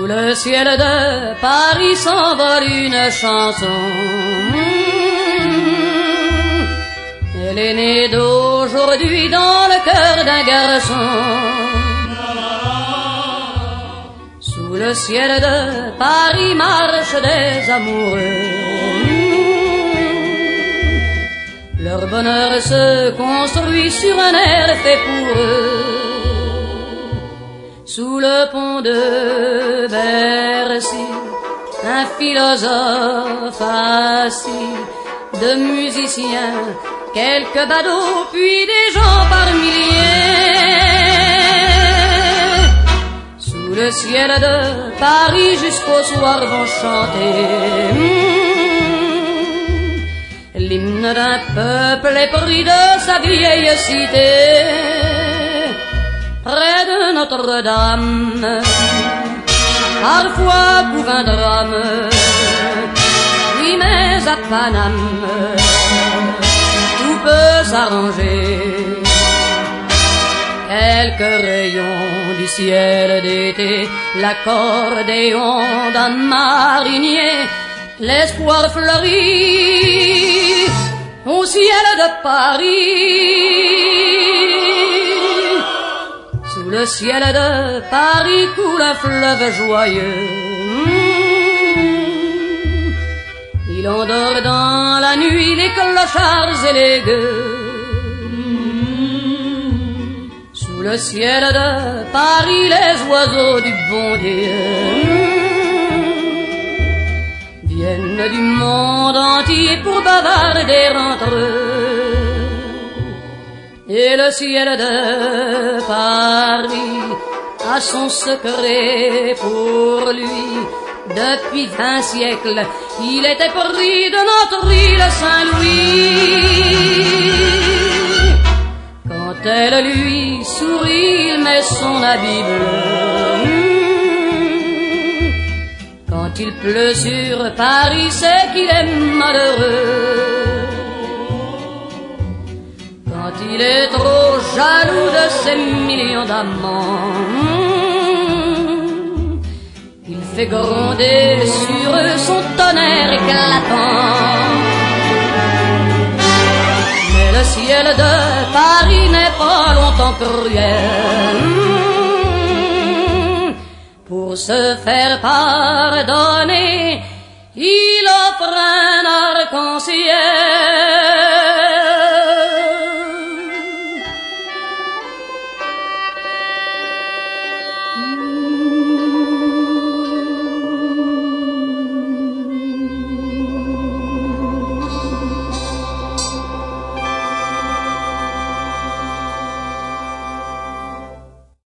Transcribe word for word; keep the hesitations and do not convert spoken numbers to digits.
Sous le ciel de Paris s'envole une chanson. Elle est née d'aujourd'hui dans le cœur d'un garçon. Sous le ciel de Paris marchent des amoureux. Leur bonheur se construit sur un air fait pour eux. Sous le pont de Bercy, un philosophe assis, de musiciens, quelques badauds, puis des gens par milliers. Sous le ciel de Paris jusqu'au soir vont chanter l'hymne d'un peuple épris de sa vieille cité. Près de Notre-Dame, parfois couve un drame. Oui, mais à Paname, tout peut s'arranger. Quelques rayons du ciel d'été, l'accordéon d'un marinier, l'espoir fleurit au ciel de Paris. Sous le ciel de Paris coule un fleuve joyeux. Il endort dans la nuit les clochards et les gueux. Sous le ciel de Paris les oiseaux du bon Dieu viennent du monde entier pour bavarder entre eux. Et le ciel de Paris a son secret pour lui. Depuis vingt siècles, il était pris de notre île Saint-Louis. Quand elle lui sourit, il met son habit bleu. Quand il pleut sur Paris, c'est qu'il est malheureux. Quand il est trop jaloux de ses millions d'amants, il fait gronder sur eux son tonnerre éclatant. Mais le ciel de Paris n'est pas longtemps cruel. Pour se faire pardonner,